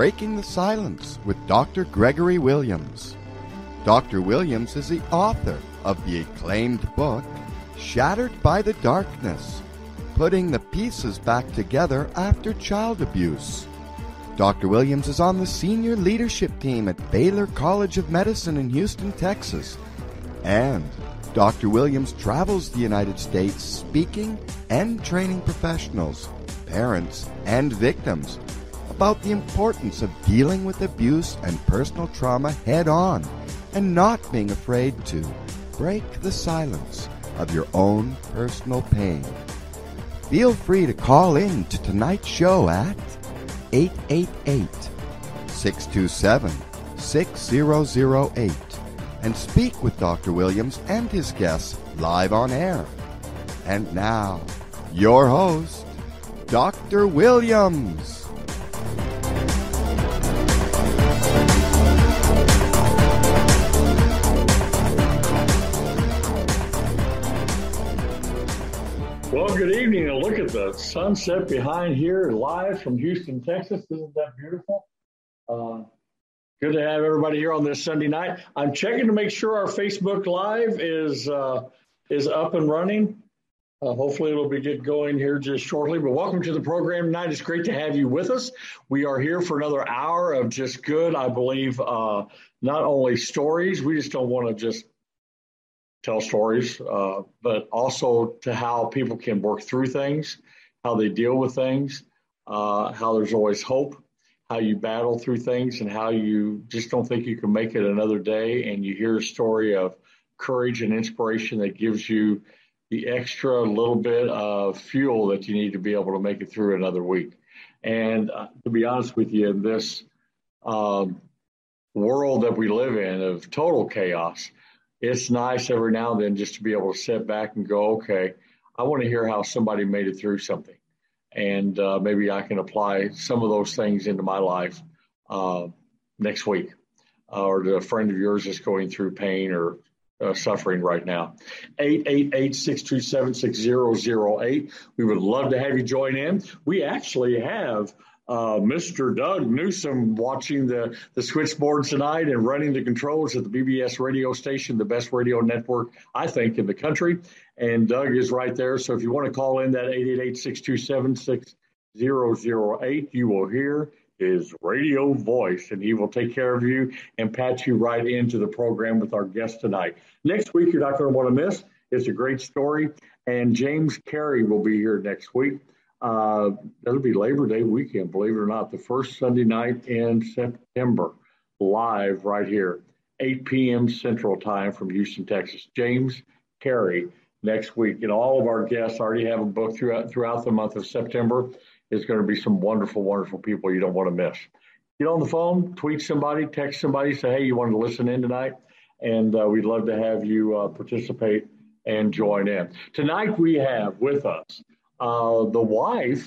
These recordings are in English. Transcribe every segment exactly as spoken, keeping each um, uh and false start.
Breaking the Silence with Doctor Gregory Williams. Doctor Williams is the author of the acclaimed book, Shattered by the Darkness, Putting the Pieces Back Together After Child Abuse. Doctor Williams is on the senior leadership team at Baylor College of Medicine in Houston, Texas. And Doctor Williams travels the United States speaking and training professionals, parents, and victims about the importance of dealing with abuse and personal trauma head-on and not being afraid to break the silence of your own personal pain. Feel free to call in to tonight's show at eight eight eight, six two seven, six zero zero eight and speak with Doctor Williams and his guests live on air. And now, your host, Doctor Williams. Well, good evening, and look at the sunset behind here, live from Houston, Texas. Isn't that beautiful? Uh, good to have everybody here on this Sunday night. I'm checking to make sure our Facebook Live is uh, is up and running. Uh, hopefully it'll be get going here just shortly. But welcome to the program tonight. It's great to have you with us. We are here for another hour of just good, I believe, uh, not only stories. We just don't want to just tell stories, uh, but also to how people can work through things, how they deal with things, uh, how there's always hope, how you battle through things, and how you just don't think you can make it another day. And you hear a story of courage and inspiration that gives you the extra little bit of fuel that you need to be able to make it through another week. And uh, to be honest with you, in this um, world that we live in of total chaos, it's nice every now and then just to be able to sit back and go, okay, I want to hear how somebody made it through something. And uh, maybe I can apply some of those things into my life uh, next week. Uh, or to a friend of yours that's going through pain or uh, suffering right now. eight eight eight, six two seven, six zero zero eight. We would love to have you join in. We actually have Uh, Mister Doug Newsom watching the, the switchboard tonight and running the controls at the B B S radio station, the best radio network, I think, in the country. And Doug is right there. So if you want to call in that eight eight eight, six two seven, six zero zero eight, you will hear his radio voice, and he will take care of you and patch you right into the program with our guest tonight. Next week, you're not going to want to miss. It's a great story. And James Carey will be here next week. Uh, that'll be Labor Day weekend, believe it or not, the first Sunday night in September, live right here, eight p.m. Central Time from Houston, Texas. James Carey next week. And all of our guests already have a book throughout, throughout the month of September. It's going to be some wonderful, wonderful people you don't want to miss. Get on the phone, tweet somebody, text somebody, say, hey, you wanted to listen in tonight? And uh, we'd love to have you uh, participate and join in. Tonight we have with us Uh, the wife,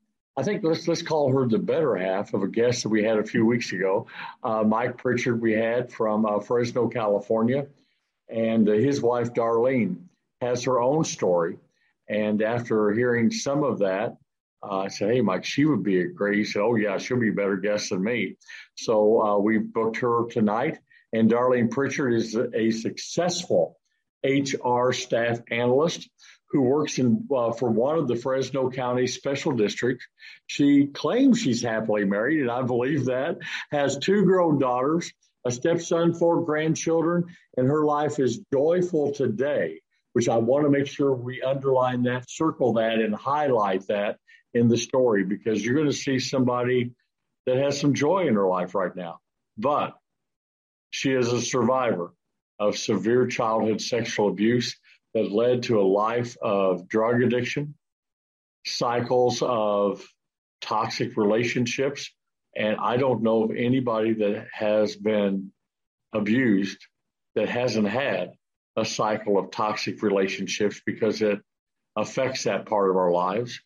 I think let's let's call her the better half of a guest that we had a few weeks ago, uh, Mike Pritchard we had from uh, Fresno, California. And uh, his wife, Darlene, has her own story. And after hearing some of that, uh, I said, hey, Mike, she would be a great, he said, oh, yeah, she'll be a better guest than me. So uh, we booked her tonight. And Darlene Pritchard is a successful H R staff analyst who works in uh, for one of the Fresno County special districts. She claims she's happily married, and I believe that, has two grown daughters, a stepson, four grandchildren, and her life is joyful today, which I want to make sure we underline that, circle that, and highlight that in the story, because you're going to see somebody that has some joy in her life right now. But she is a survivor of severe childhood sexual abuse that led to a life of drug addiction, cycles of toxic relationships. And I don't know of anybody that has been abused that hasn't had a cycle of toxic relationships, because it affects that part of our lives.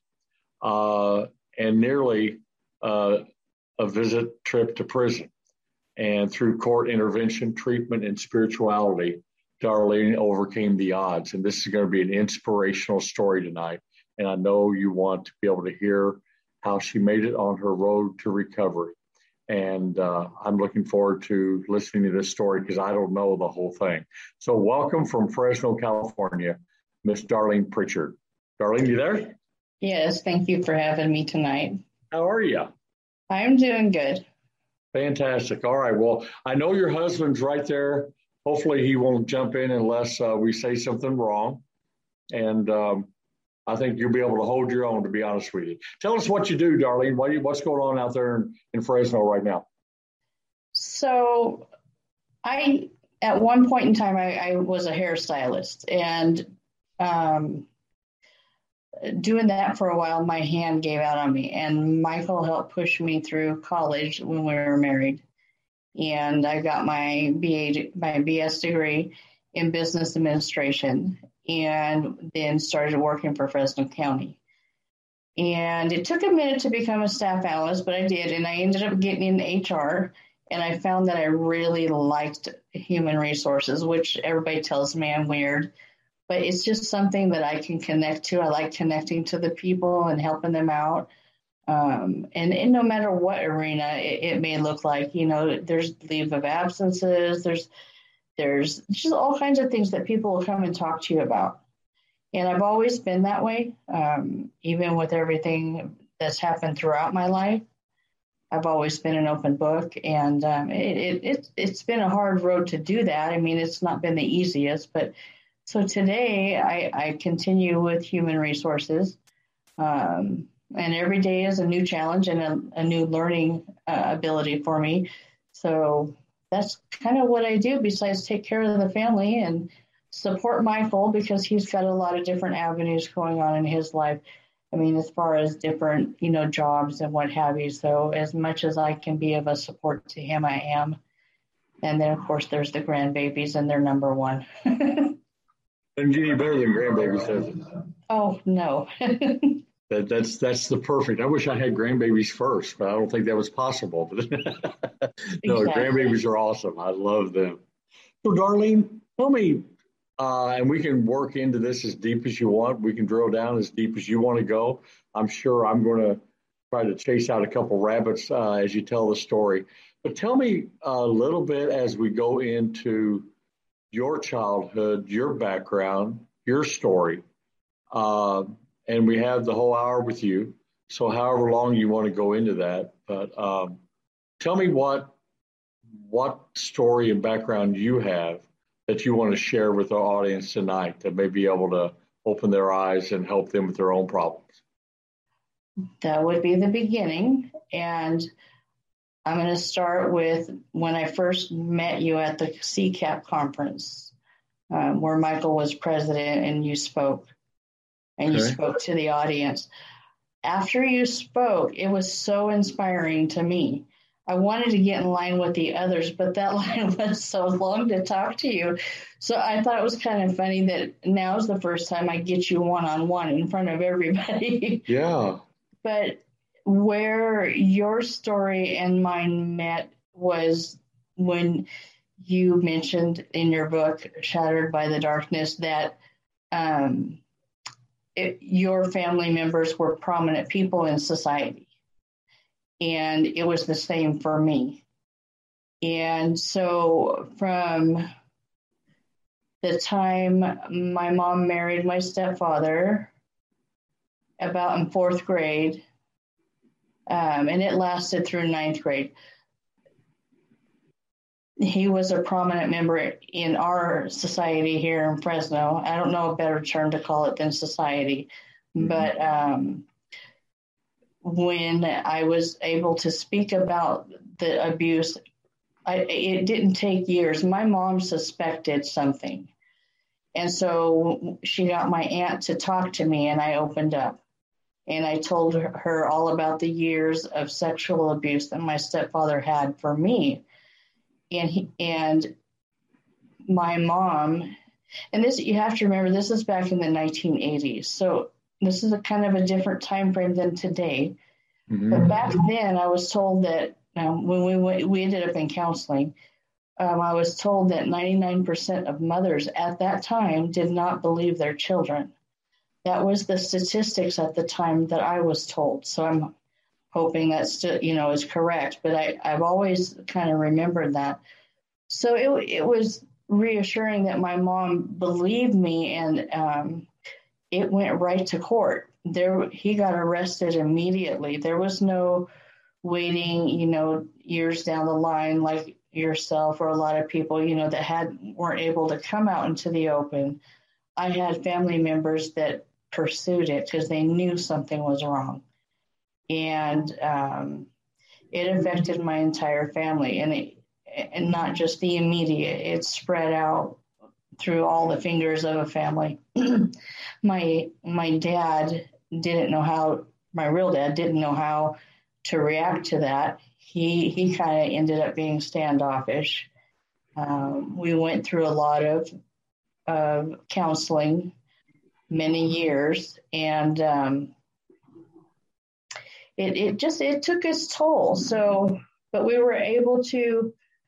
Uh, and nearly uh, a visit trip to prison. And through court intervention, treatment, and spirituality, Darlene overcame the odds. And this is going to be an inspirational story tonight. And I know you want to be able to hear how she made it on her road to recovery. And uh, I'm looking forward to listening to this story because I don't know the whole thing. So welcome from Fresno, California, Miss Darlene Pritchard. Darlene, you there? Yes, thank you for having me tonight. How are you? I'm doing good. Fantastic. All right. Well, I know your husband's right there. Hopefully he won't jump in unless uh, we say something wrong. And um, I think you'll be able to hold your own, to be honest with you. Tell us what you do, Darlene. What you, what's going on out there in, in Fresno right now? So I, at one point in time, I, I was a hairstylist. And um, doing that for a while, my hand gave out on me. And Michael helped push me through college when we were married. And I got my B A, my B S degree in business administration, and then started working for Fresno County. And it took a minute to become a staff analyst, but I did. And I ended up getting in H R, and I found that I really liked human resources, which everybody tells me I'm weird, but it's just something that I can connect to. I like connecting to the people and helping them out. Um, and, and no matter what arena it, it may look like, you know, there's leave of absences, there's there's just all kinds of things that people will come and talk to you about. And I've always been that way, um, even with everything that's happened throughout my life. I've always been an open book, and um, it, it, it, it's been a hard road to do that. I mean, it's not been the easiest, but so today I, I continue with human resources. Um, And every day is a new challenge and a, a new learning uh, ability for me. So that's kind of what I do besides take care of the family and support Michael, because he's got a lot of different avenues going on in his life. I mean, as far as different, you know, jobs and what have you. So as much as I can be of a support to him, I am. And then, of course, there's the grandbabies, and they're number one. Doesn't get any better than grandbabies, does it? Oh, no. That, that's that's the perfect. I wish I had grandbabies first, but I don't think that was possible. But no, exactly. Grandbabies are awesome. I love them. So, Darlene, tell me, uh, and we can work into this as deep as you want. We can drill down as deep as you want to go. I'm sure I'm going to try to chase out a couple rabbits uh, as you tell the story. But tell me a little bit as we go into your childhood, your background, your story. Uh, And we have the whole hour with you. So however long you want to go into that. But um, tell me what what story and background you have that you want to share with our audience tonight that may be able to open their eyes and help them with their own problems. That would be the beginning. And I'm going to start with when I first met you at the C CAP conference, um, where Michael was president and you spoke. And you okay. spoke to the audience. After you spoke, it was so inspiring to me. I wanted to get in line with the others, but that line was so long to talk to you. So I thought it was kind of funny that now's the first time I get you one-on-one in front of everybody. Yeah. But where your story and mine met was when you mentioned in your book, Shattered by the Darkness, that um, It, your family members were prominent people in society. And it was the same for me. And so from the time my mom married my stepfather, about in fourth grade, um, and it lasted through ninth grade, he was a prominent member in our society here in Fresno. I don't know a better term to call it than society, mm-hmm. but um, when I was able to speak about the abuse, I, it didn't take years. My mom suspected something. And so she got my aunt to talk to me, and I opened up. And I told her all about the years of sexual abuse that my stepfather had for me. And he, and my mom, and this, you have to remember, this is back in the nineteen eighties. So this is a kind of a different time frame than today. Mm-hmm. But back then I was told that um, when we went, we ended up in counseling, um, I was told that ninety-nine percent of mothers at that time did not believe their children. That was the statistics at the time that I was told. So I'm hoping that still, you know, is correct. But I, I've always kind of remembered that. So it, it was reassuring that my mom believed me, and um, it went right to court. There, he got arrested immediately. There was no waiting, you know, years down the line like yourself or a lot of people, you know, that had weren't able to come out into the open. I had family members that pursued it because they knew something was wrong. And um, it affected my entire family, and it, and not just the immediate. It spread out through all the fingers of a family. my my dad didn't know how. My real dad didn't know how to react to that. He he kind of ended up being standoffish. Um, we went through a lot of uh, counseling, many years, and um, it it just it took its toll. So, but we were able to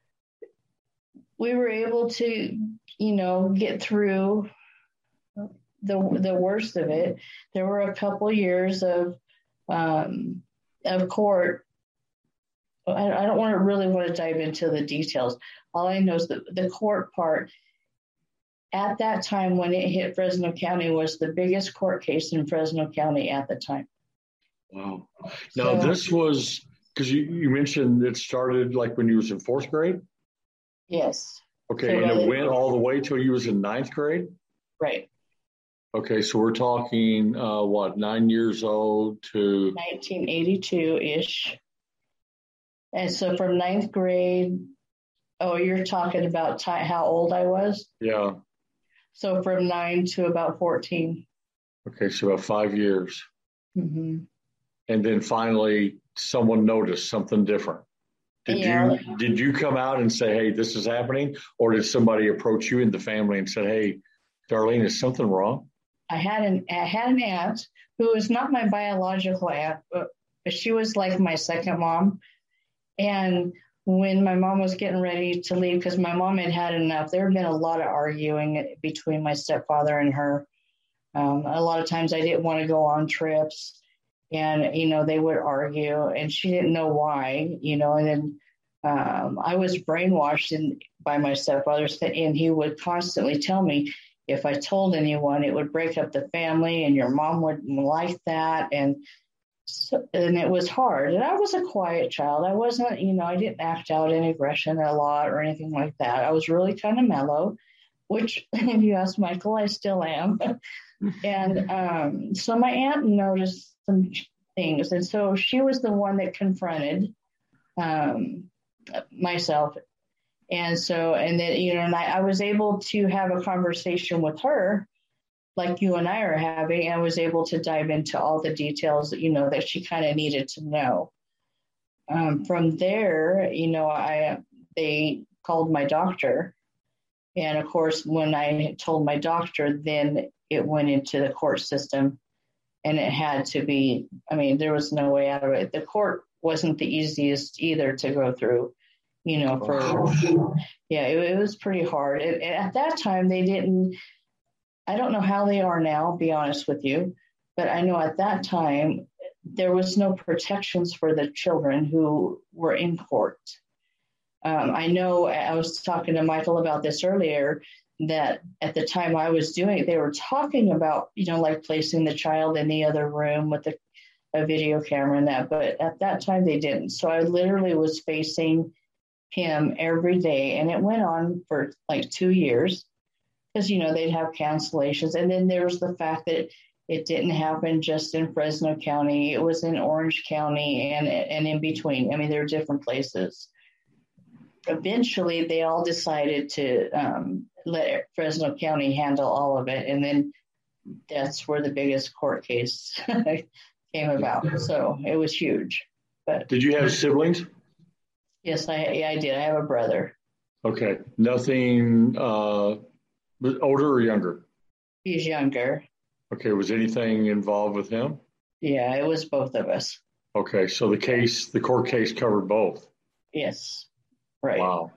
we were able to you know get through the the worst of it. There were a couple years of um, of court. I, I don't want to really want to dive into the details. All I know is that the court part at that time when it hit Fresno County was the biggest court case in Fresno County at the time. Wow. Now so, this was, because you, you mentioned it started like when you was in fourth grade? Yes. Okay, so and it went all the way till you was in ninth grade? Right. Okay, so we're talking, uh, what, nine years old to? nineteen eighty-two-ish. And so from ninth grade, oh, you're talking about t- how old I was? Yeah. So from nine to about fourteen. Okay, so about five years. Mm-hmm. And then finally, someone noticed something different. Did yeah. you did you come out and say, hey, this is happening? Or did somebody approach you in the family and said, hey, Darlene, is something wrong? I had an I had an aunt who was not my biological aunt, but she was like my second mom. And when my mom was getting ready to leave, because my mom had had enough, there had been a lot of arguing between my stepfather and her. Um, a lot of times I didn't want to go on trips, and, you know, they would argue, and she didn't know why, you know, and then um, I was brainwashed in, by my stepfather, and he would constantly tell me, if I told anyone, it would break up the family, and your mom wouldn't like that. And so, and it was hard. And I was a quiet child. I wasn't, you know, I didn't act out any aggression a lot or anything like that. I was really kind of mellow, which, if you ask Michael, I still am. And um, so my aunt noticed some things. And so she was the one that confronted um, myself. And so, and then, you know, and I, I was able to have a conversation with her like you and I are having, and I was able to dive into all the details, you know, that she kind of needed to know. Um, from there, you know, I they called my doctor. And of course, when I told my doctor, then it went into the court system, and it had to be, I mean, there was no way out of it. The court wasn't the easiest either to go through, you know, for, oh. yeah, it, it was pretty hard. It, at that time, they didn't, I don't know how they are now, be honest with you, but I know at that time, there was no protections for the children who were in court. Um, I know I was talking to Michael about this earlier, that at the time I was doing it, they were talking about, you know, like placing the child in the other room with a, a video camera and that, but at that time they didn't. So I literally was facing him every day, and it went on for like two years because, you know, they'd have cancellations. And then there was the fact that it didn't happen just in Fresno County. It was in Orange County and, and in between. I mean, there were different places. Eventually, they all decided to um, let Fresno County handle all of it. And then that's where the biggest court case came about. So it was huge. But did you have siblings? Yes, I, yeah, I did. I have a brother. Okay. Nothing uh, older or younger? He's younger. Okay. Was anything involved with him? Yeah, it was both of us. Okay. So the case, the court case covered both? Yes. Right. Wow.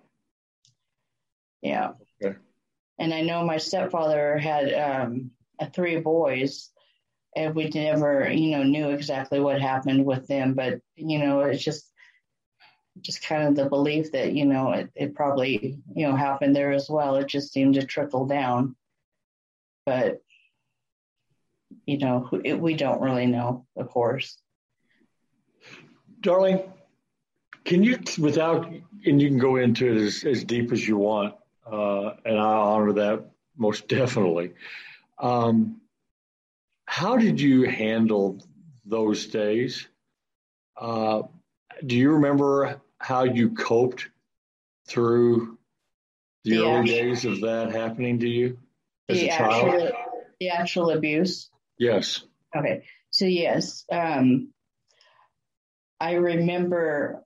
Yeah. Okay. And I know my stepfather had um, three boys, and we never, you know, knew exactly what happened with them. But, you know, it's just, just kind of the belief that, you know, it, it probably, you know, happened there as well. It just seemed to trickle down. But, you know, it, we don't really know, of course. Darlene, can you, without, and you can go into it as, as deep as you want, uh, and I honor that most definitely. Um, how did you handle those days? Uh, do you remember how you coped through the, the early actual, days of that happening to you as a child? Actual, the actual abuse? Yes. Okay. So, yes. Um, I remember,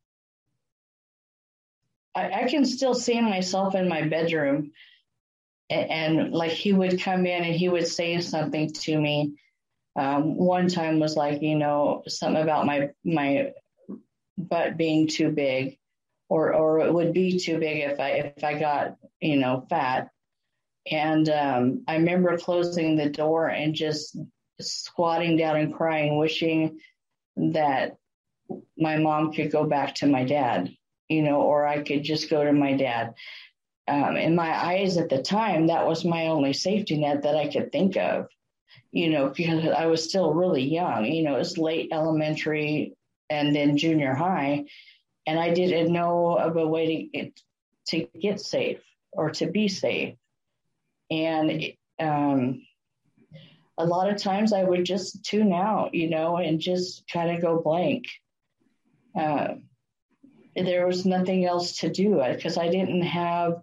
I, I can still see myself in my bedroom, and, and like he would come in and he would say something to me. Um, one time was like, you know, something about my my butt being too big, or or it would be too big if I if I got, you know, fat. And um, I remember closing the door and just squatting down and crying, wishing that my mom could go back to my dad, you know, or I could just go to my dad. Um, in my eyes at the time, that was my only safety net that I could think of, you know, because I was still really young, you know, it was late elementary and then junior high. And I didn't know of a way to get, to get safe or to be safe. And um, a lot of times I would just tune out, you know, and just kind of go blank. Uh, there was nothing else to do because I didn't have,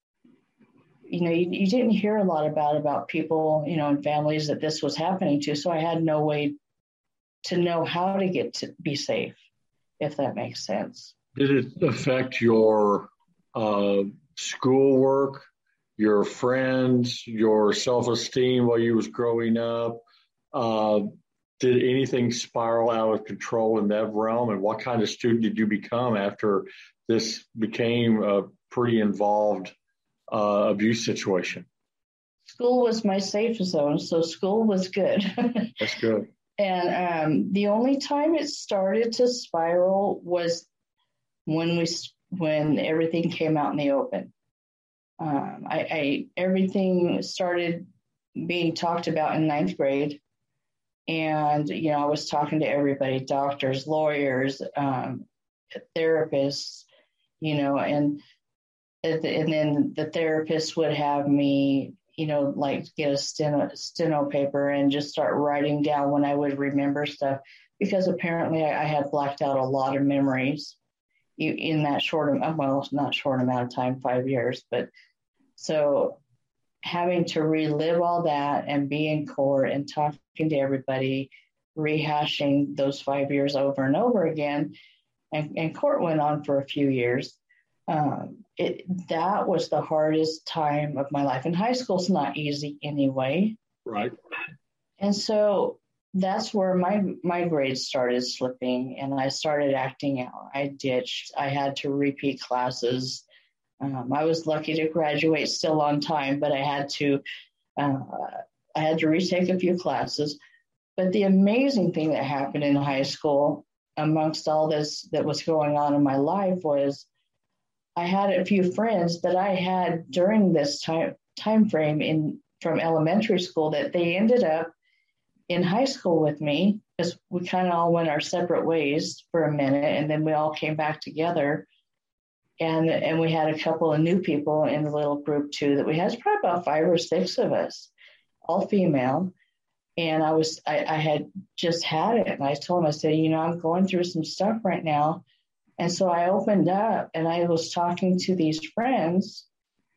you know, you, you didn't hear a lot about, about people, you know, and families that this was happening to. So I had no way to know how to get to be safe, if that makes sense. Did it affect your uh, schoolwork, your friends, your self-esteem while you was growing up? Uh, did anything spiral out of control in that realm? And what kind of student did you become after this became a pretty involved uh, abuse situation? School was my safe zone, so school was good. That's good. And um, the only time it started to spiral was when we when everything came out in the open. Um, I, I everything started being talked about in ninth grade, and you know I was talking to everybody, doctors, lawyers, um, therapists, you know, and and then the therapist would have me, you know, like get a steno, steno paper and just start writing down when I would remember stuff, because apparently I, I had blacked out a lot of memories in that short, well, not short amount of time, five years, but so having to relive all that and be in court and talking to everybody, rehashing those five years over and over again, and, and court went on for a few years. Um, it that was the hardest time of my life. And high school's not easy anyway. Right. And so that's where my, my grades started slipping, and I started acting out. I ditched. I had to repeat classes. Um, I was lucky to graduate still on time, but I had to uh, I had to retake a few classes. But the amazing thing that happened in high school, amongst all this that was going on in my life, was I had a few friends that I had during this time time frame in from elementary school that they ended up in high school with me, because we kind of all went our separate ways for a minute, and then we all came back together. And and we had a couple of new people in the little group too that we had. It's probably about five or six of us, all female. And I was I, I had just had it, and I told them, I said, you know, I'm going through some stuff right now. And so I opened up and I was talking to these friends,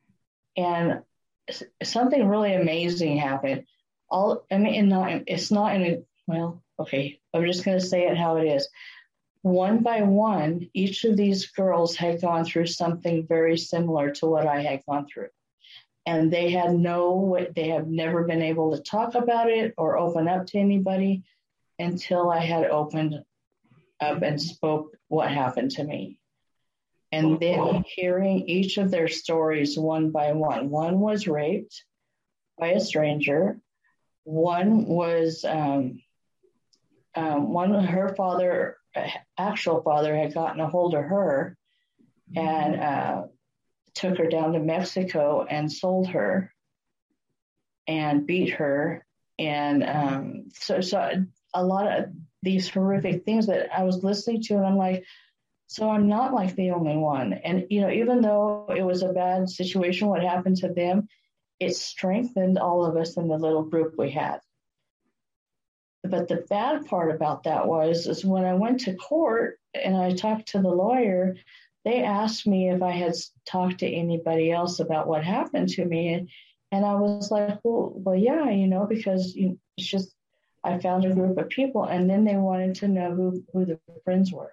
and something really amazing happened. All I mean, not, it's not in a, well, okay, I'm just going to say it how it is. One by one, each of these girls had gone through something very similar to what I had gone through. And they had no, they have never been able to talk about it or open up to anybody until I had opened up and spoke what happened to me. And then hearing each of their stories one by one. One was raped by a stranger. one was um, um, one her father, actual father, had gotten a hold of her and uh, took her down to Mexico and sold her and beat her. And um, so, so a lot of these horrific things that I was listening to, and I'm like, so I'm not like the only one. And, you know, even though it was a bad situation, what happened to them, it strengthened all of us in the little group we had. But the bad part about that was, is when I went to court and I talked to the lawyer, they asked me if I had talked to anybody else about what happened to me. And, and I was like, well, well, yeah, you know, because you, it's just, I found a group of people, and then they wanted to know who, who the friends were.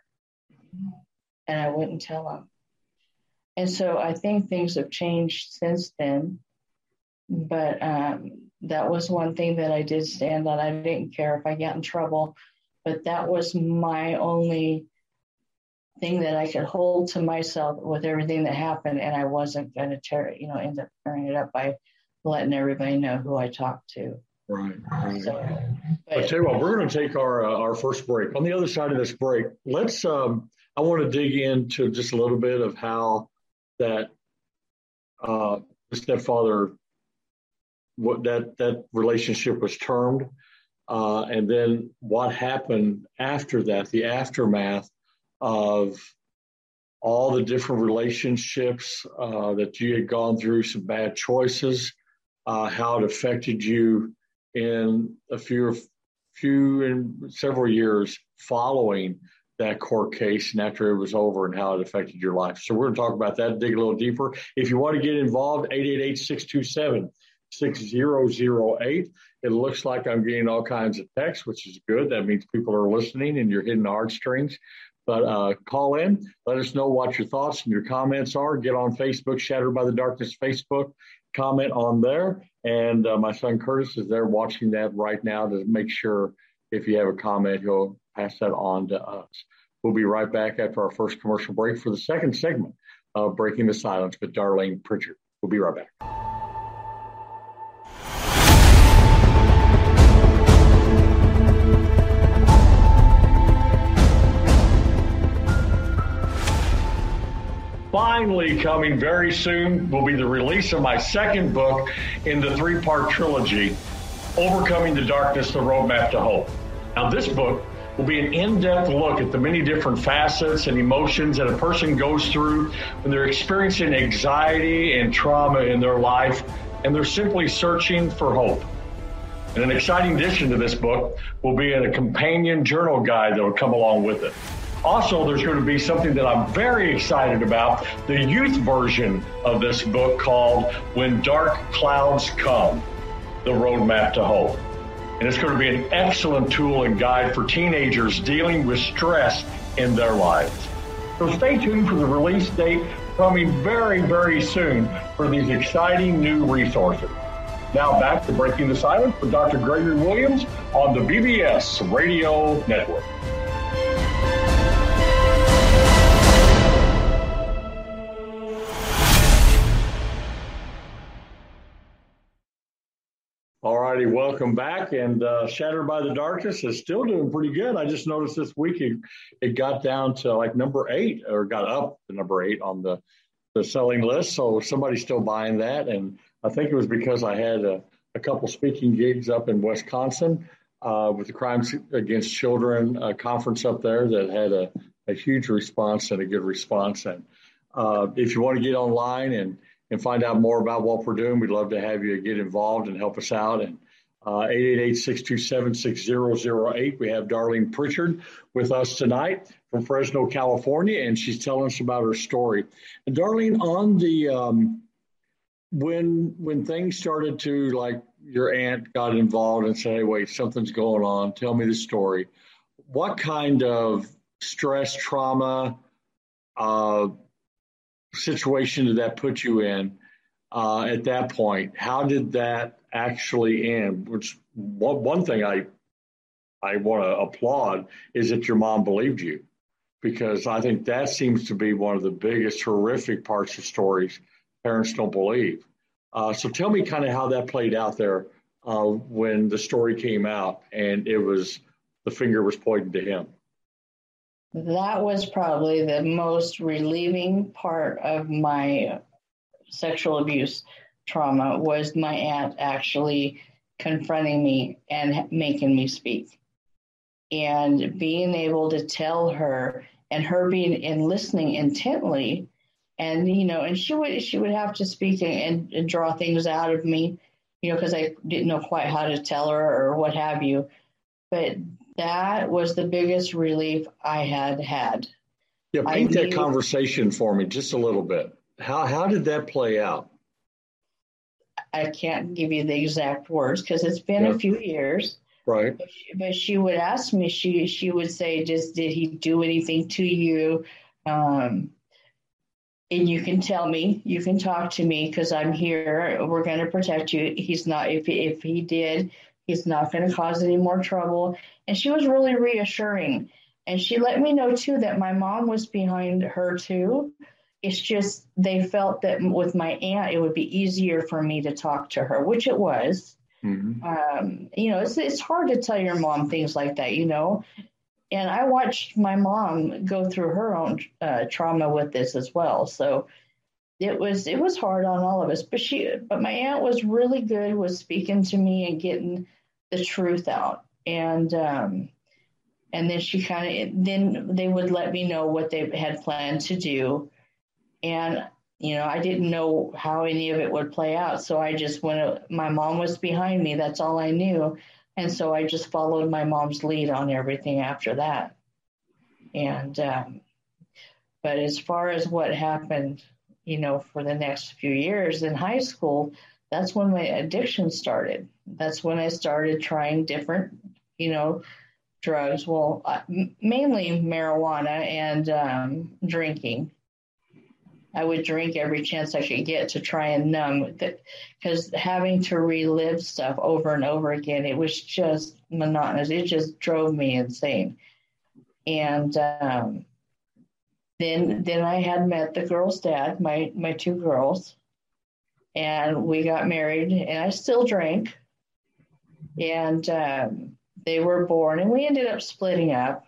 And I wouldn't tell them. And so I think things have changed since then. But um, that was one thing that I did stand on. I didn't care if I got in trouble, but that was my only thing that I could hold to myself with everything that happened. And I wasn't going to tear it, you know, end up tearing it up by letting everybody know who I talked to. Right, right. So, but, I tell you what, we're going to take our uh, our first break. On the other side of this break, let's. Um, I want to dig into just a little bit of how that uh, stepfather, what that that relationship was termed, uh, and then what happened after that, the aftermath of all the different relationships uh, that you had gone through, some bad choices, uh, how it affected you in a few, few and several years following that court case and after it was over, and how it affected your life. So we're going to talk about that, dig a little deeper. If you want to get involved, eight eight eight, six two seven, six zero zero eight. It looks like I'm getting all kinds of texts, which is good. That means people are listening and you're hitting the heartstrings. But uh, call in, let us know what your thoughts and your comments are. Get on Facebook, Shattered by the Darkness Facebook, comment on there. And uh, my son Curtis is there watching that right now to make sure if you have a comment, he'll pass that on to us. We'll be right back after our first commercial break for the second segment of Breaking the Silence with Darlene Pritchard. We'll be right back. Finally coming very soon will be the release of my second book in the three-part trilogy, Overcoming the Darkness, The Roadmap to Hope. Now, this book will be an in-depth look at the many different facets and emotions that a person goes through when they're experiencing anxiety and trauma in their life, and they're simply searching for hope. And an exciting addition to this book will be a companion journal guide that will come along with it. Also, there's going to be something that I'm very excited about, the youth version of this book called When Dark Clouds Come, The Roadmap to Hope. And it's going to be an excellent tool and guide for teenagers dealing with stress in their lives. So stay tuned for the release date coming very, very soon for these exciting new resources. Now back to Breaking the Silence with Doctor Gregory Williams on the B B S Radio Network. All righty, welcome back. And uh, Shattered by the Darkness is still doing pretty good. I just noticed this week it, it got down to like number eight, or got up to number eight on the, the selling list. So somebody's still buying that. And I think it was because I had a, a couple speaking gigs up in Wisconsin uh, with the Crimes Against Children uh, conference up there that had a, a huge response and a good response. And uh, if you want to get online and and find out more about what we're doing, we'd love to have you get involved and help us out. And uh, eight eight eight, six two seven, six zero zero eight. We have Darlene Pritchard with us tonight from Fresno, California, and she's telling us about her story. And Darlene, on the um, when when things started to, like, your aunt got involved and said, hey, wait, something's going on, tell me the story. What kind of stress, trauma, uh, situation did that put you in uh, at that point? How did that actually end? Which one, one thing I I want to applaud is that your mom believed you, because I think that seems to be one of the biggest horrific parts of stories parents don't believe. Uh, so tell me kind of how that played out there uh, when the story came out and it was the finger was pointed to him? That was probably the most relieving part of my sexual abuse trauma, was my aunt actually confronting me and making me speak. And being able to tell her, and her being and listening intently, and you know, and she would she would have to speak and, and draw things out of me, you know, because I didn't know quite how to tell her or what have you. But that was the biggest relief I had had. Yeah, paint I that knew, conversation for me just a little bit. How how did that play out? I can't give you the exact words because it's been yeah. a few years. Right. But she, but she would ask me, she she would say, just did he do anything to you? Um, and you can tell me, you can talk to me because I'm here. We're going to protect you. He's not, if, if he did, he's not going to cause any more trouble. And she was really reassuring. And she let me know, too, that my mom was behind her, too. It's just they felt that with my aunt, it would be easier for me to talk to her, which it was. Mm-hmm. Um, you know, it's it's hard to tell your mom things like that, you know. And I watched my mom go through her own uh, trauma with this as well. So it was it was hard on all of us. But she, but my aunt was really good with speaking to me and getting the truth out. And um, and then she kind of then they would let me know what they had planned to do. And, you know, I didn't know how any of it would play out. So I just went, my mom was behind me. That's all I knew. And so I just followed my mom's lead on everything after that. And, um, but as far as what happened, you know, for the next few years in high school, that's when my addiction started. That's when I started trying different, you know, drugs. Well, uh, mainly marijuana and um, drinking. I would drink every chance I could get to try and numb it, because having to relive stuff over and over again, it was just monotonous. It just drove me insane. And um, then then I had met the girl's dad, my, my two girls, and we got married, and I still drank. And um, they were born, and we ended up splitting up.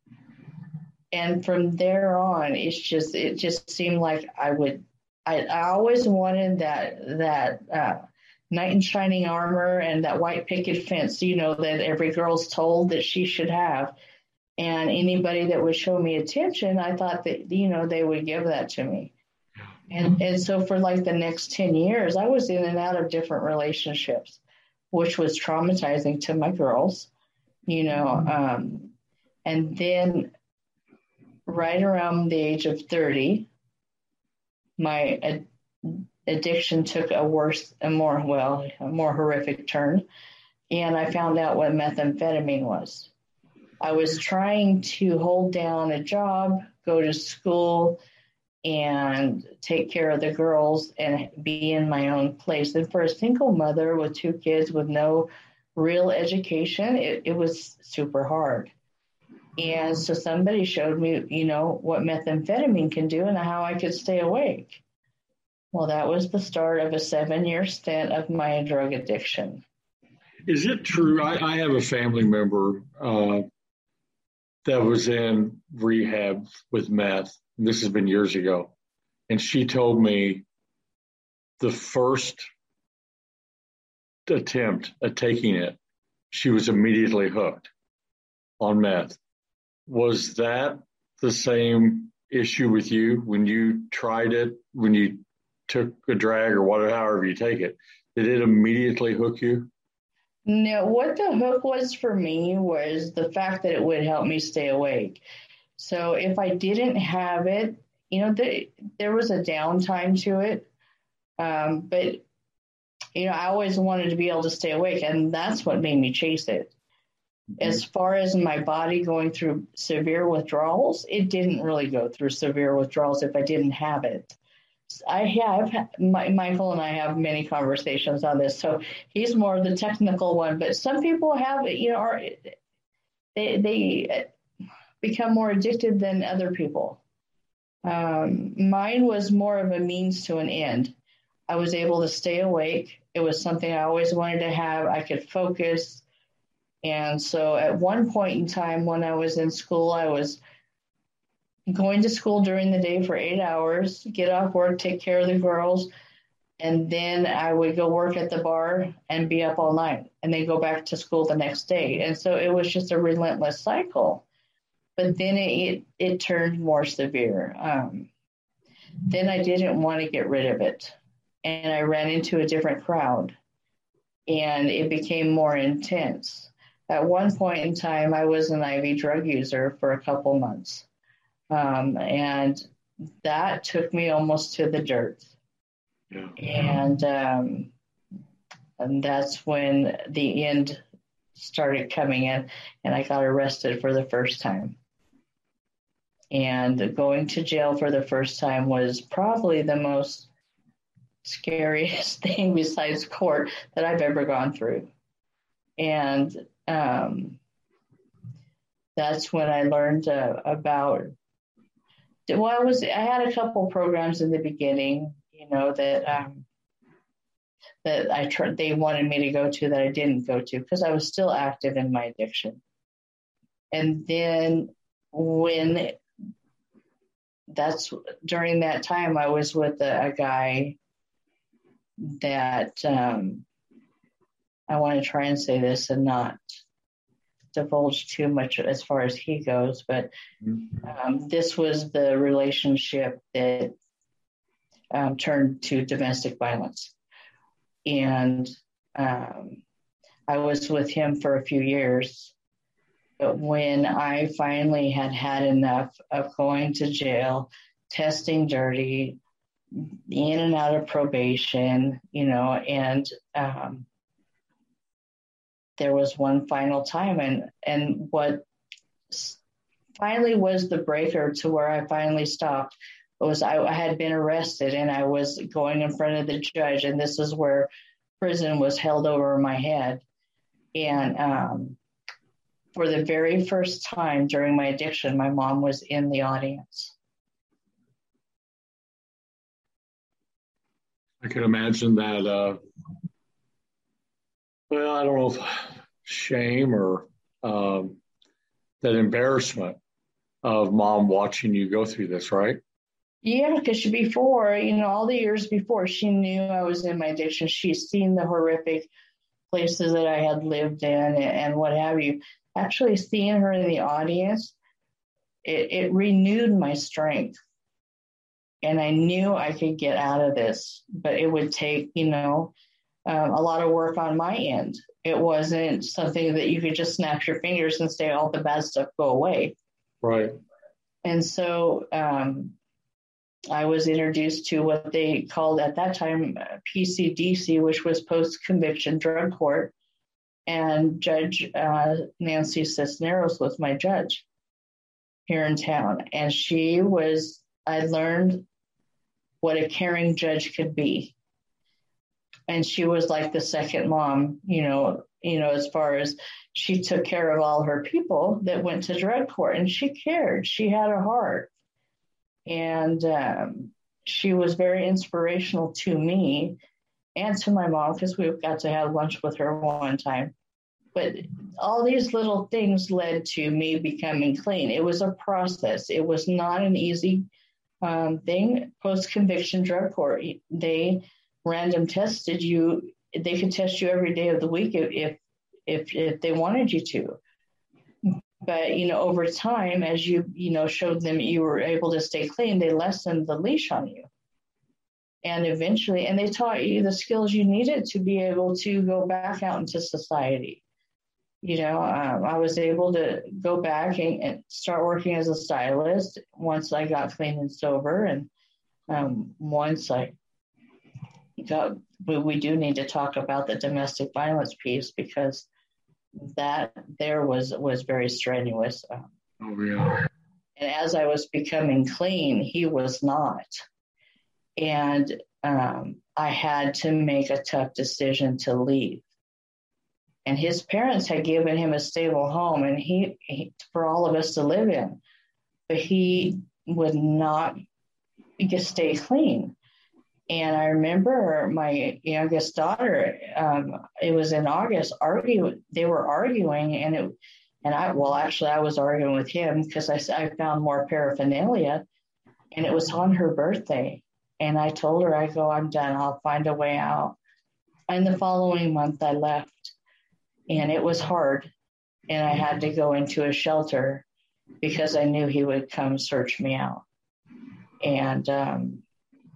And from there on, it's just it just seemed like I would. I, I always wanted that that uh, knight in shining armor and that white picket fence, you know, that every girl's told that she should have. And anybody that would show me attention, I thought that, you know, they would give that to me. And and so for like the next ten years, I was in and out of different relationships, which was traumatizing to my girls, you know. Um, and then right around the age of thirty, my ad- addiction took a worse, a more, well, a more horrific turn. And I found out what methamphetamine was. I was trying to hold down a job, go to school, and take care of the girls and be in my own place. And for a single mother with two kids with no real education, it, it was super hard. And so somebody showed me, you know, what methamphetamine can do and how I could stay awake. Well, that was the start of a seven-year stint of my drug addiction. Is it true? I, I have a family member uh, that was in rehab with meth. This has been years ago. And she told me the first attempt at taking it, she was immediately hooked on meth. Was that the same issue with you when you tried it, when you took a drag or whatever, however you take it? Did it immediately hook you? No, what the hook was for me was the fact that it would help me stay awake. So if I didn't have it, you know, the, there was a downtime to it. Um, but, you know, I always wanted to be able to stay awake, and that's what made me chase it. As far as my body going through severe withdrawals, it didn't really go through severe withdrawals if I didn't have it. I have, my, Michael and I have many conversations on this, so he's more the technical one, but some people have, you know, are, they, they become more addicted than other people. Um, mine was more of a means to an end. I was able to stay awake. It was something I always wanted to have. I could focus. And so at one point in time when I was in school, I was going to school during the day for eight hours, get off work, take care of the girls, and then I would go work at the bar and be up all night and then go back to school the next day. And so it was just a relentless cycle. But then it, it, it turned more severe. Um, then I didn't want to get rid of it. And I ran into a different crowd, and it became more intense. At one point in time, I was an I V drug user for a couple months. Um, and that took me almost to the dirt. Yeah. And, um, and that's when the end started coming in, and I got arrested for the first time. And going to jail for the first time was probably the most scariest thing besides court that I've ever gone through. And um, that's when I learned uh, about, well, I was, I had a couple programs in the beginning, you know, that, um, that I tried, they wanted me to go to that I didn't go to because I was still active in my addiction. And then when that's during that time, I was with a, a guy that um, I want to try and say this and not divulge too much as far as he goes, but um, this was the relationship that um, turned to domestic violence. And um, I was with him for a few years. But when I finally had had enough of going to jail, testing dirty, in and out of probation, you know, and um, there was one final time. And, and what finally was the breaker to where I finally stopped was I, I had been arrested and I was going in front of the judge, and this is where prison was held over my head. And um, for the very first time during my addiction, my mom was in the audience. I can imagine that, uh, well, I don't know if shame or um, that embarrassment of mom watching you go through this, right? Yeah, because before, you know, all the years before, she knew I was in my addiction. She's seen the horrific places that I had lived in and, and what have you. Actually seeing her in the audience, it, it renewed my strength. And I knew I could get out of this, but it would take, you know, um, a lot of work on my end. It wasn't something that you could just snap your fingers and say all the bad stuff go away. Right. And so um, I was introduced to what they called at that time P C D C, which was post-conviction drug court. And Judge uh, Nancy Cisneros was my judge here in town. And she was, I learned what a caring judge could be. And she was like the second mom, you know, you know, as far as she took care of all her people that went to drug court, and she cared. She had a heart. And um, she was very inspirational to me and to my mom, because we got to have lunch with her one time. But all these little things led to me becoming clean. It was a process. It was not an easy um, thing. Post-conviction drug court, they random tested you. They could test you every day of the week if if if they wanted you to. But, you know, over time, as you, you know, showed them you were able to stay clean, they lessened the leash on you. And eventually, and they taught you the skills you needed to be able to go back out into society. You know, um, I was able to go back and, and start working as a stylist once I got clean and sober. And um, once I got, we, we do need to talk about the domestic violence piece, because that there was, was very strenuous. Um, oh, yeah. And as I was becoming clean, he was not. And um, I had to make a tough decision to leave. And his parents had given him a stable home and he, he for all of us to live in, but he would not stay clean. And I remember my youngest daughter, um, it was in August, argue, they were arguing, and it, and I, well, actually I was arguing with him because I, I found more paraphernalia, and it was on her birthday. And I told her, I go, I'm done. I'll find a way out. And the following month I left, and it was hard. And I had to go into a shelter because I knew he would come search me out. And, um,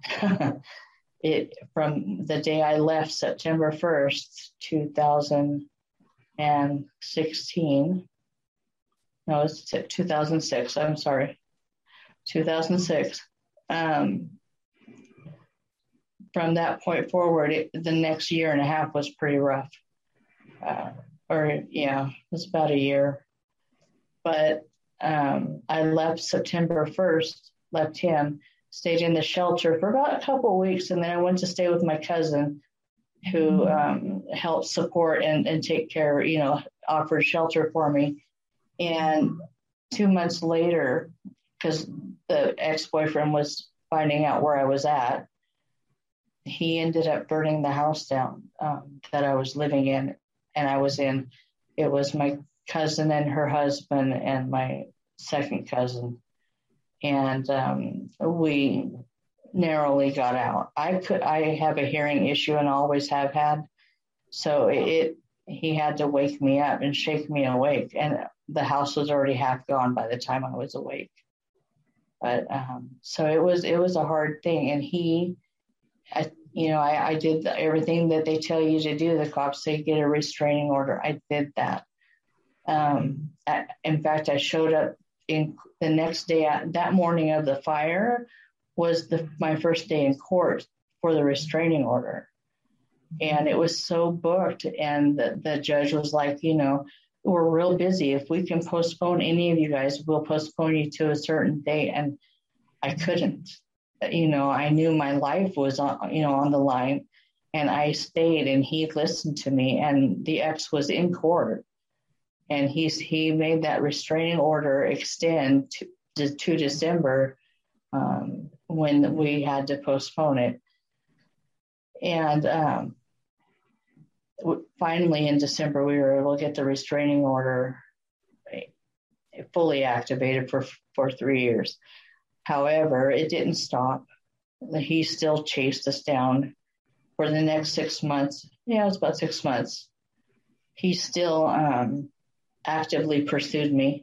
it from the day I left, September first, two thousand sixteen. No, it's two thousand six. I'm sorry, two thousand six. Um, from that point forward, it, the next year and a half was pretty rough. Uh, or yeah, it was about a year. But um, I left September first. Left him. Stayed in the shelter for about a couple of weeks, and then I went to stay with my cousin, who um, helped support and, and take care, you know, offered shelter for me. And two months later, because the ex-boyfriend was finding out where I was at, he ended up burning the house down um, that I was living in, and I was in. It was my cousin and her husband and my second cousin. And um, we narrowly got out. I could, I have a hearing issue and always have had. So it, it, he had to wake me up and shake me awake. And the house was already half gone by the time I was awake. But um, so it was, it was a hard thing. And he, I, you know, I, I did everything that they tell you to do. The cops say get a restraining order. I did that. Um, I, in fact, I showed up in the next day, that morning of the fire was the, my first day in court for the restraining order. And it was so booked. And the, the judge was like, you know, we're real busy. If we can postpone any of you guys, we'll postpone you to a certain date. And I couldn't, you know, I knew my life was on, you know, on the line, and I stayed, and he listened to me, and the ex was in court. And he's, he made that restraining order extend to, to December um, when we had to postpone it. And um, finally in December, we were able to get the restraining order fully activated for, for three years. However, it didn't stop. He still chased us down for the next six months. Yeah, it was about six months. He still... Um, actively pursued me.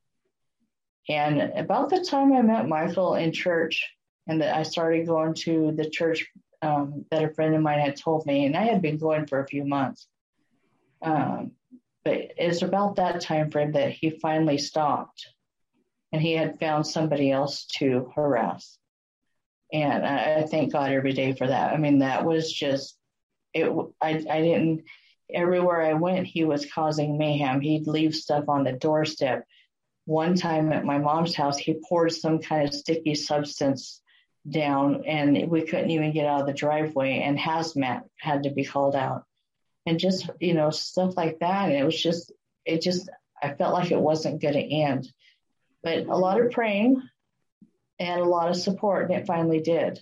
And about the time I met Michael in church, and that I started going to the church um, that a friend of mine had told me, and I had been going for a few months. Um, but it's about that time frame that he finally stopped, and he had found somebody else to harass. And I, I thank God every day for that. I mean, that was just, it. I, I didn't, everywhere I went, he was causing mayhem. He'd leave stuff on the doorstep. One time at my mom's house, he poured some kind of sticky substance down, and we couldn't even get out of the driveway, and hazmat had to be called out. And just, you know, stuff like that. And it was just, it just, I felt like it wasn't going to end. But a lot of praying and a lot of support, and it finally did.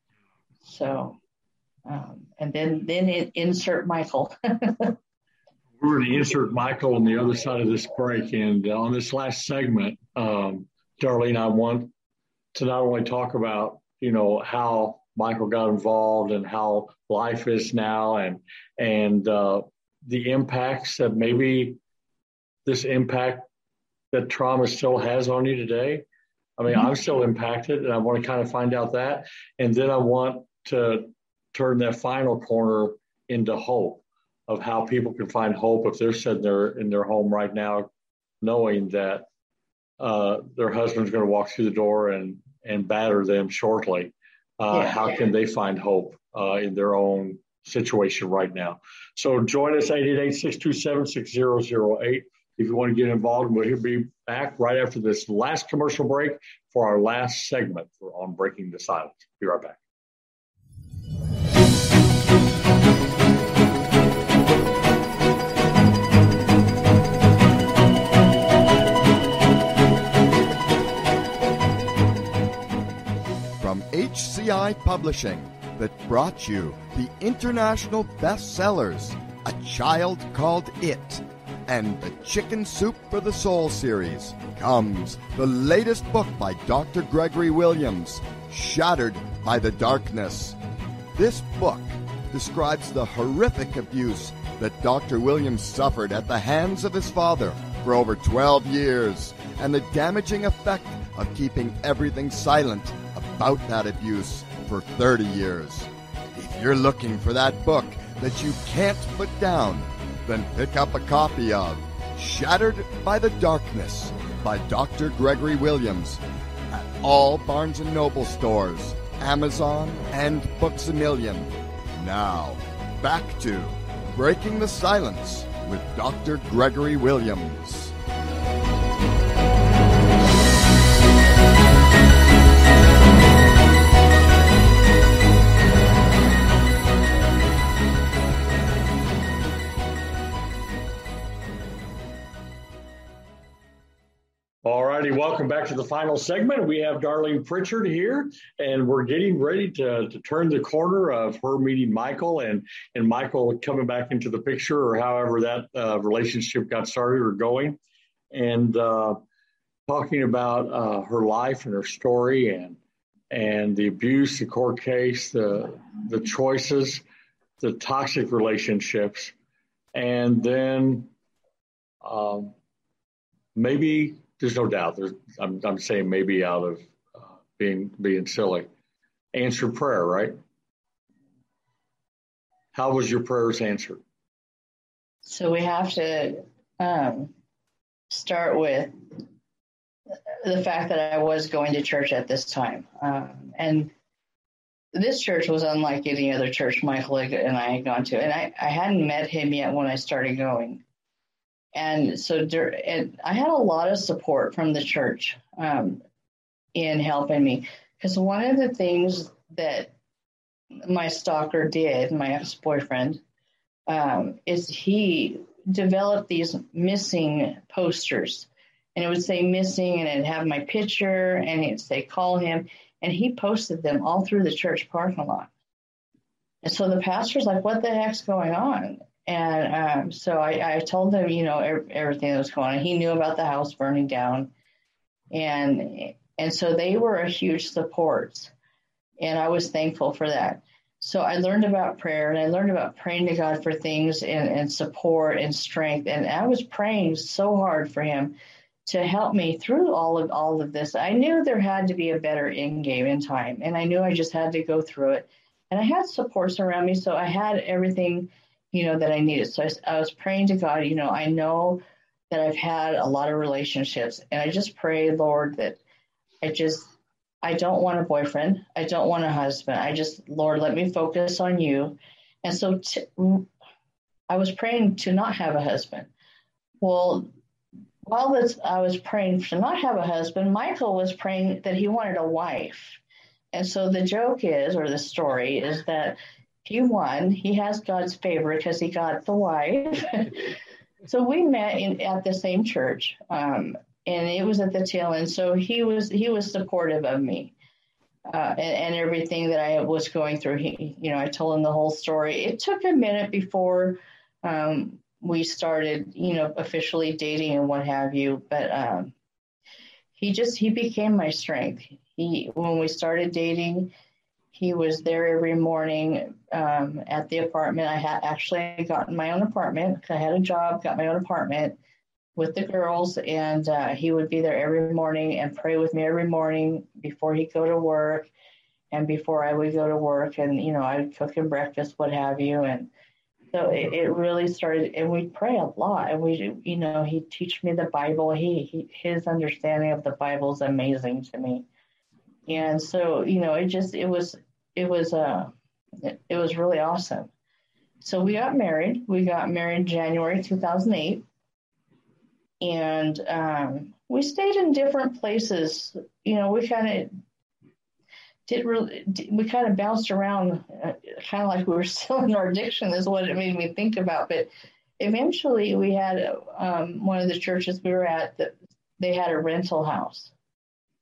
So, um, and then, then it, insert Michael. We're going to insert Michael on the other side of this break. And uh, on this last segment, um, Darlene, I want to not only talk about, you know, how Michael got involved and how life is now, and and uh, the impacts that maybe this impact that trauma still has on you today. I mean, mm-hmm. I'm still impacted, and I want to kind of find out that. And then I want to turn that final corner into hope, of how people can find hope if they're sitting there in their home right now, knowing that uh, their husband's going to walk through the door and, and batter them shortly. Uh, yeah, how yeah. can they find hope uh, in their own situation right now? So join us, eight eight eight, six two seven, six zero zero eight, if you want to get involved. We'll be back right after this last commercial break for our last segment for on Breaking the Silence. Be right back. From H C I Publishing, that brought you the international bestsellers, A Child Called It, and the Chicken Soup for the Soul series, comes the latest book by Doctor Gregory Williams, Shattered by the Darkness. This book describes the horrific abuse that Doctor Williams suffered at the hands of his father for over twelve years, and the damaging effect of keeping everything silent about that abuse for thirty years. If you're looking for that book that you can't put down, then pick up a copy of Shattered by the Darkness by Doctor Gregory Williams at all Barnes and Noble stores, Amazon, and Books A Million. Now, back to Breaking the Silence with Doctor Gregory Williams. All righty, welcome back to the final segment. We have Darlene Pritchard here, and we're getting ready to, to turn the corner of her meeting Michael and, and Michael coming back into the picture, or however that uh, relationship got started or going, and uh, talking about uh, her life and her story and and the abuse, the court case, the the choices, the toxic relationships, and then um, maybe. There's no doubt. There's, I'm, I'm saying maybe out of uh, being being silly. Answered prayer, right? How was your prayers answered? So we have to um, start with the fact that I was going to church at this time. Um, and this church was unlike any other church Michael and I had gone to. And I, I hadn't met him yet when I started going. And so and I had a lot of support from the church um, in helping me. Because one of the things that my stalker did, my ex-boyfriend, um, is he developed these missing posters. And it would say missing, and it'd have my picture, and it'd say call him. And he posted them all through the church parking lot. And so the pastor's like, what the heck's going on? And um, so I, I told him, you know, er, everything that was going on. He knew about the house burning down. And and so they were a huge support. And I was thankful for that. So I learned about prayer, and I learned about praying to God for things and, and support and strength. And I was praying so hard for him to help me through all of all of this. I knew there had to be a better end game in time. And I knew I just had to go through it. And I had supports around me. So I had everything you know, that I needed. So I, I was praying to God, you know, I know that I've had a lot of relationships, and I just pray, Lord, that I just, I don't want a boyfriend. I don't want a husband. I just, Lord, let me focus on you. And so t- I was praying to not have a husband. Well, while this, I was praying to not have a husband, Michael was praying that he wanted a wife. And so the joke is, or the story is that he won. He has God's favor because he got the wife. So we met in, at the same church, um, and it was at the tail end. So he was he was supportive of me uh, and, and everything that I was going through. He, you know, I told him the whole story. It took a minute before um, we started, you know, officially dating and what have you. But um, he just he became my strength. He when we started dating. He was there every morning um, at the apartment. I had actually gotten my own apartment. I had a job, got my own apartment with the girls, and uh, he would be there every morning and pray with me every morning before he'd go to work and before I would go to work. And, you know, I'd cook him breakfast, what have you. And so it, it really started, and we'd pray a lot. And we, you know, he'd teach me the Bible. He, he his understanding of the Bible is amazing to me. And so, you know, it just, it was, it was, uh, it, it was really awesome. So we got married. We got married January two thousand eight. And um, we stayed in different places. You know, we kind of did really, we kind of bounced around, uh, kind of like we were still in our addiction is what it made me think about. But eventually we had um, one of the churches we were at, that they had a rental house.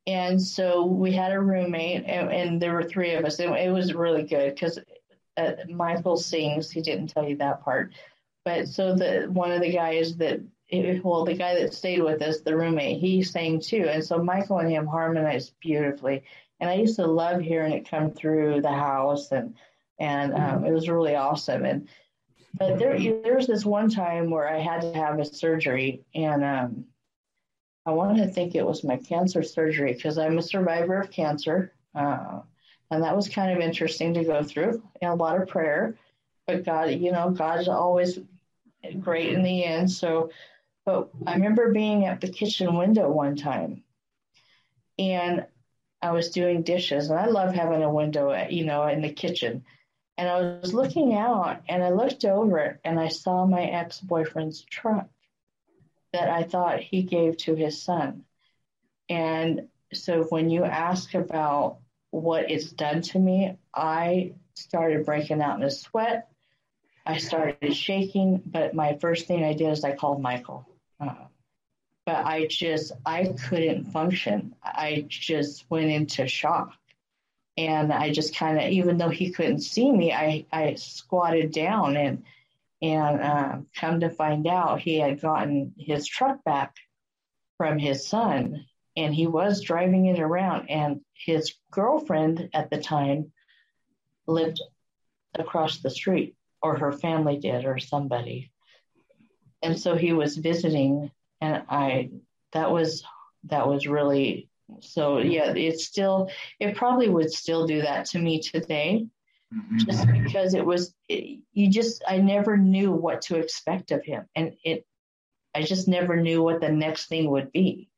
And so we had a roommate, and, and there were three of us. And it was really good because uh, Michael sings. He didn't tell you that part. But so the one of the guys that, well, the guy that stayed with us, the roommate, he sang too. And so Michael and him harmonized beautifully. And I used to love hearing it come through the house, and and um, it was really awesome. And but there, there's this one time where I had to have a surgery, and um, I want to think it was my cancer surgery because I'm a survivor of cancer. Uh, and that was kind of interesting to go through, and a lot of prayer. But God, you know, God's always great in the end. So, but I remember being at the kitchen window one time, and I was doing dishes, and I love having a window, at, you know, in the kitchen. And I was looking out, and I looked over, and I saw my ex-boyfriend's truck that I thought he gave to his son. And so when you ask about what it's done to me, I started breaking out in a sweat. I started shaking, but my first thing I did is I called Michael. Uh, but I just, I couldn't function. I just went into shock. And I just kind of, even though he couldn't see me, I, I squatted down and and uh, come to find out he had gotten his truck back from his son, and he was driving it around, and his girlfriend at the time lived across the street, or her family did, or somebody. And so he was visiting, and I, that was, that was really, so yeah, it's still, it probably would still do that to me today. Just because it was, it, you just, I never knew what to expect of him. And it, I just never knew what the next thing would be.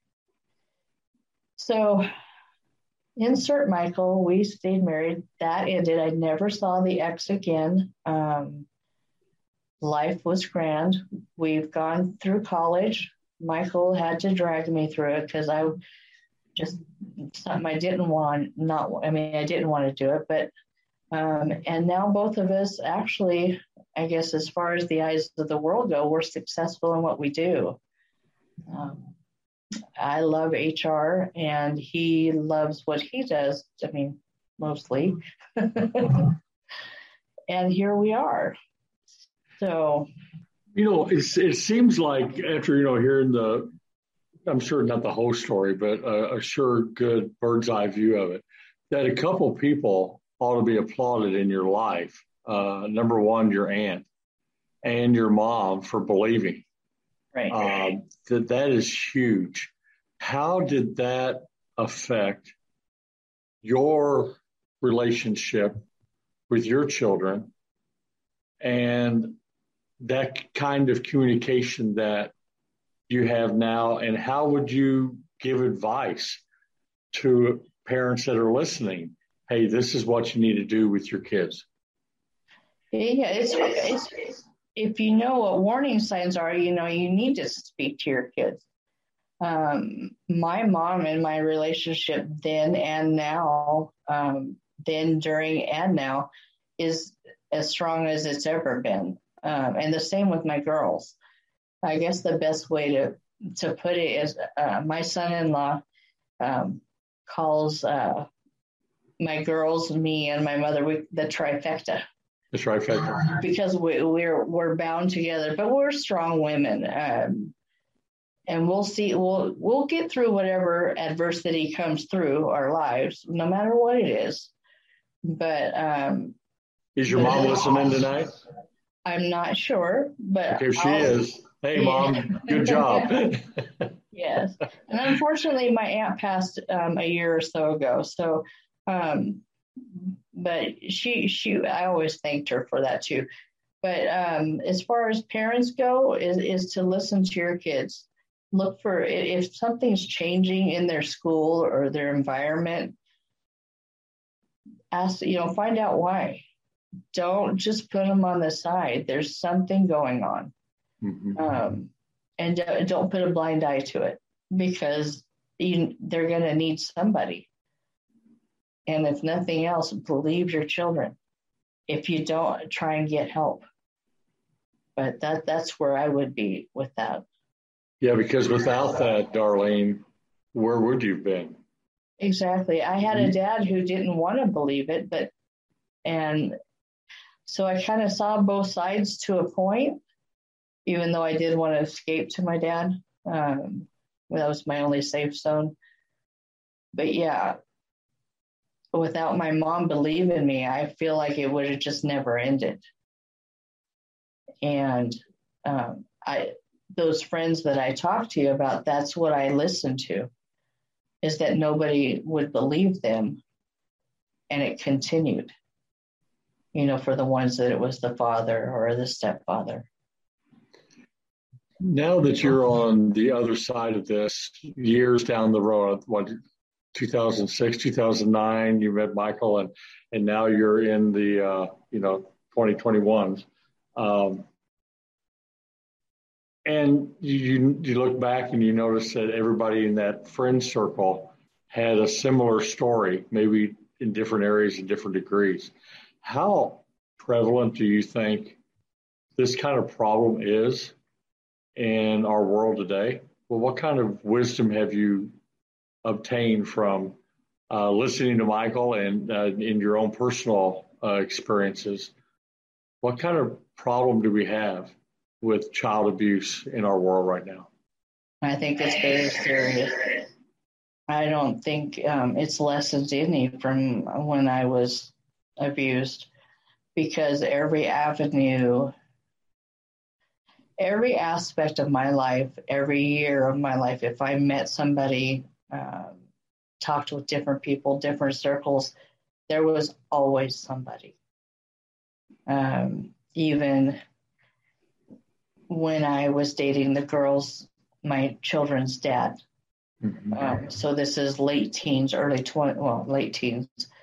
So insert Michael, we stayed married. That ended. I never saw the ex again. Um, life was grand. We've gone through college. Michael had to drag me through it because I just, something I didn't want, not, I mean, I didn't want to do it, but Um, and now both of us actually, I guess, as far as the eyes of the world go, we're successful in what we do. Um, I love H R, and he loves what he does. I mean, mostly. And here we are. So, you know, it's, it seems like after, you know, hearing the, I'm sure not the whole story, but a, a sure good bird's eye view of it, that a couple people ought to be applauded in your life. Uh, number one, your aunt and your mom for believing. right. Um, that that is huge. How did that affect your relationship with your children and that kind of communication that you have now? And how would you give advice to parents that are listening? Hey, this is what you need to do with your kids. Yeah, it's, it's, if you know what warning signs are, you know, you need to speak to your kids. Um, my mom and my relationship then and now, um, then, during, and now is as strong as it's ever been. Um, and the same with my girls. I guess the best way to, to put it is uh, my son-in-law um, calls uh, my girls, me, and my mother, we, the trifecta. The trifecta. Because we, we're we're bound together, but we're strong women, um, and we'll see. We'll we'll get through whatever adversity comes through our lives, no matter what it is. But um, is your mom listening tonight? I'm not sure, but okay, if she I'll, is, hey, mom, good job. Yes, and unfortunately, my aunt passed um, a year or so ago. So, um, but she she I always thanked her for that too. But um, as far as parents go, is is to listen to your kids. Look for if something's changing in their school or their environment. Ask, you know, find out why. Don't just put them on the side. There's something going on. Mm-hmm. Um, and don't, don't put a blind eye to it, because you, they're going to need somebody. And if nothing else, believe your children. If you don't, try and get help. But that that's where I would be with that. Yeah, because without that, Darlene, where would you have been? Exactly. I had a dad who didn't want to believe it, but, and so I kind of saw both sides to a point, even though I did want to escape to my dad. Um, that was my only safe zone. But yeah, without my mom believing me, I feel like it would have just never ended. And um, I, those friends that I talked to you about, that's what I listened to, is that nobody would believe them. And it continued, you know, for the ones that it was the father or the stepfather. Now that you're on the other side of this, years down the road, what, two thousand six, two thousand nine, you met Michael, and and now you're in the, uh, you know, twenty twenty-ones. Um, and you you look back and you notice that everybody in that friend circle had a similar story, maybe in different areas and different degrees. How prevalent do you think this kind of problem is in our world today? Well, what kind of wisdom have you obtained from uh, listening to Michael and uh, in your own personal uh, experiences? What kind of problem do we have with child abuse in our world right now? I think it's very serious. I don't think um, it's lessened any from when I was abused, because every avenue, every aspect of my life, every year of my life, if I met somebody, um, talked with different people, different circles, there was always somebody. Um, even when I was dating the girls, my children's dad. Mm-hmm. Um, so this is late teens, early twenty, well, late teens.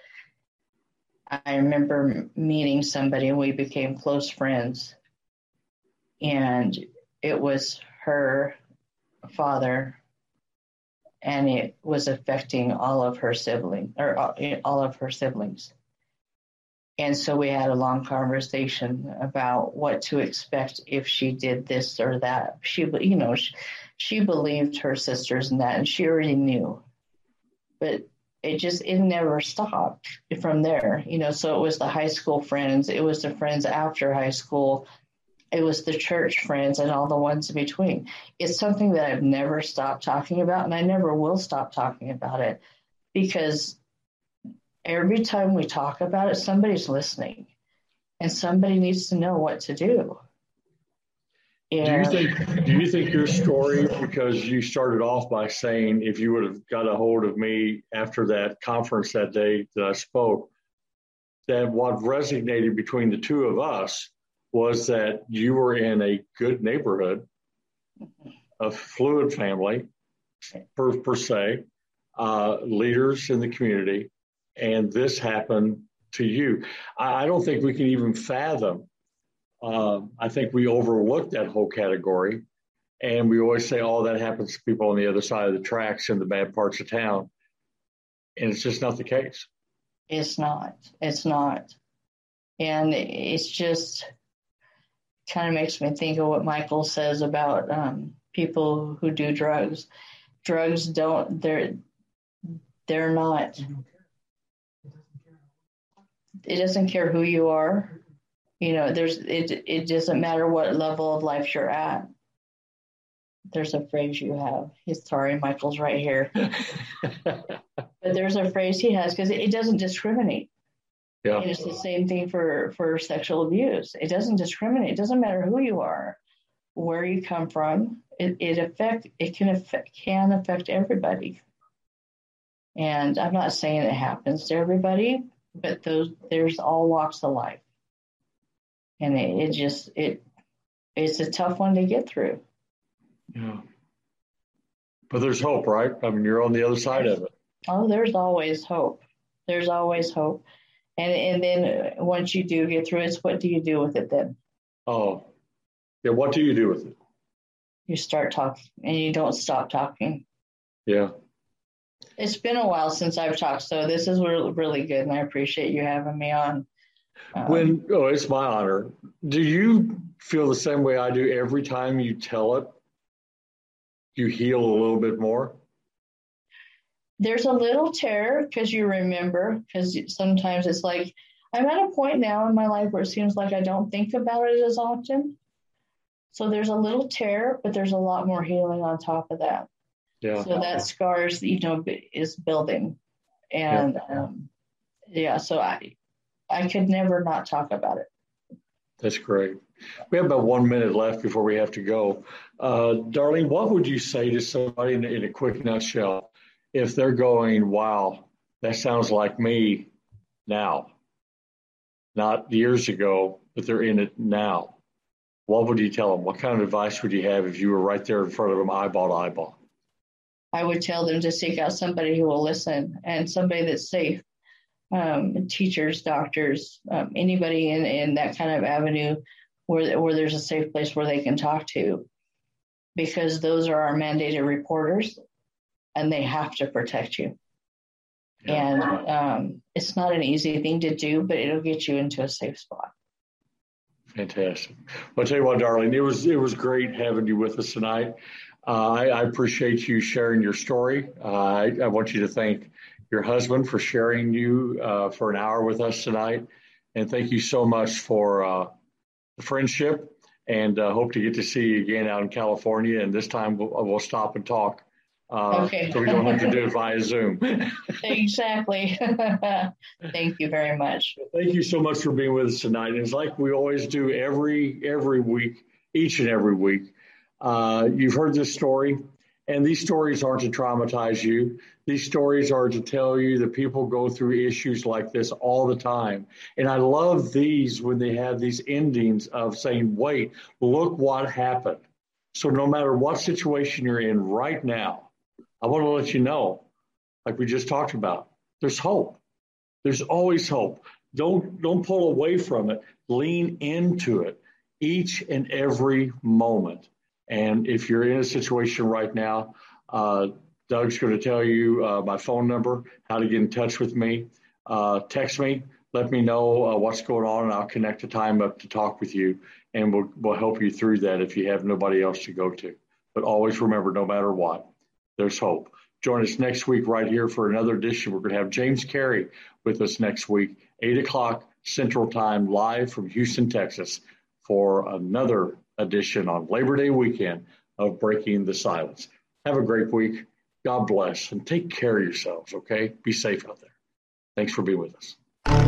I remember meeting somebody and we became close friends. And it was her father, and it was affecting all of her siblings, or all of her siblings. And so we had a long conversation about what to expect if she did this or that. She, you know, she, she believed her sisters and that, and she already knew. But it just, it never stopped from there. You know, so it was the high school friends. It was the friends after high school. It was the church friends and all the ones in between. It's something that I've never stopped talking about, and I never will stop talking about it, because every time we talk about it, somebody's listening, and somebody needs to know what to do. And do you think do you think your story, because you started off by saying if you would have got a hold of me after that conference that day that I spoke, that what resonated between the two of us was that you were in a good neighborhood, a fluid family, per, per se, uh, leaders in the community, and this happened to you. I, I don't think we can even fathom. Um, I think we overlook that whole category, and we always say, oh, that happens to people on the other side of the tracks in the bad parts of town. And it's just not the case. It's not. It's not. And it's just kind of makes me think of what Michael says about um, people who do drugs. Drugs don't, they're, they're not, it doesn't care who you are. You know, there's, it, it doesn't matter what level of life you're at. There's a phrase you have. He's sorry, Michael's right here. But there's a phrase he has, because it, it doesn't discriminate. Yeah. And it's the same thing for, for sexual abuse. It doesn't discriminate. It doesn't matter who you are, where you come from. It it affect it can affect can affect everybody. And I'm not saying it happens to everybody, but those there's all walks of life. And it, it just it it's a tough one to get through. Yeah. But there's hope, right? I mean, you're on the other side of it. Oh, there's always hope. There's always hope. And and then once you do get through it, what do you do with it then? Oh, yeah. What do you do with it? You start talking, and you don't stop talking. Yeah. It's been a while since I've talked, so this is really, really good, and I appreciate you having me on. Um, when oh, it's my honor. Do you feel the same way I do every time you tell it? You heal a little bit more? there's a little terror because you remember, because sometimes it's like, I'm at a point now in my life where it seems like I don't think about it as often. So there's a little terror, but there's a lot more healing on top of that. Yeah. So that scars, you know, is building. And yeah, um, yeah so I, I could never not talk about it. That's great. We have about one minute left before we have to go. Uh, Darlene, what would you say to somebody in, in a quick nutshell if they're going, wow, that sounds like me now, not years ago, but they're in it now? What would you tell them? What kind of advice would you have if you were right there in front of them, eyeball to eyeball? I would tell them to seek out somebody who will listen and somebody that's safe. Um, teachers, doctors, um, anybody in, in that kind of avenue where, where there's a safe place where they can talk to, because those are our mandated reporters and they have to protect you. Yeah. And um, it's not an easy thing to do, but it'll get you into a safe spot. Fantastic. Well, I'll tell you what, Darlene, it was, it was great having you with us tonight. Uh, I, I appreciate you sharing your story. Uh, I, I want you to thank your husband for sharing you uh, for an hour with us tonight. And thank you so much for uh, the friendship, and uh, hope to get to see you again out in California. And this time we'll, we'll stop and talk. Uh, okay. So we don't have to do it via Zoom. Exactly. Thank you very much. Thank you so much for being with us tonight. And it's like we always do every, every week, each and every week. Uh, you've heard this story. And these stories aren't to traumatize you. These stories are to tell you that people go through issues like this all the time. And I love these when they have these endings of saying, wait, look what happened. So no matter what situation you're in right now, I want to let you know, like we just talked about, there's hope. There's always hope. Don't, don't pull away from it. Lean into it each and every moment. And if you're in a situation right now, uh, Doug's going to tell you uh, my phone number, how to get in touch with me. Uh, text me, let me know uh, what's going on, and I'll connect a time up to talk with you, and we'll, we'll help you through that if you have nobody else to go to. But always remember, no matter what, there's hope. Join us next week right here for another edition. We're going to have James Carey with us next week, eight o'clock Central Time, live from Houston, Texas, for another edition on Labor Day weekend of Breaking the Silence. Have a great week. God bless, and take care of yourselves, okay? Be safe out there. Thanks for being with us.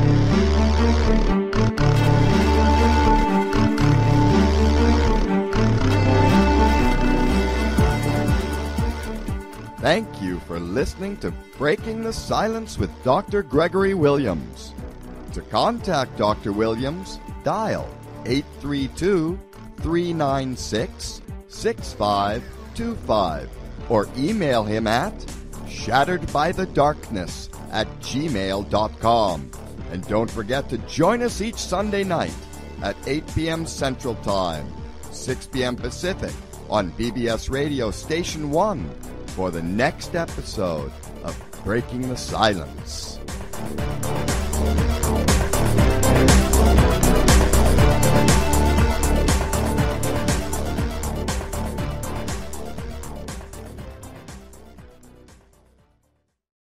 Thank you for listening to Breaking the Silence with Doctor Gregory Williams. To contact Doctor Williams, dial eight three two, three nine six, six five two five or email him at shatteredbythedarkness at gmail dot com. And don't forget to join us each Sunday night at eight p.m. Central Time, six p.m. Pacific on B B S Radio Station one for the next episode of Breaking the Silence.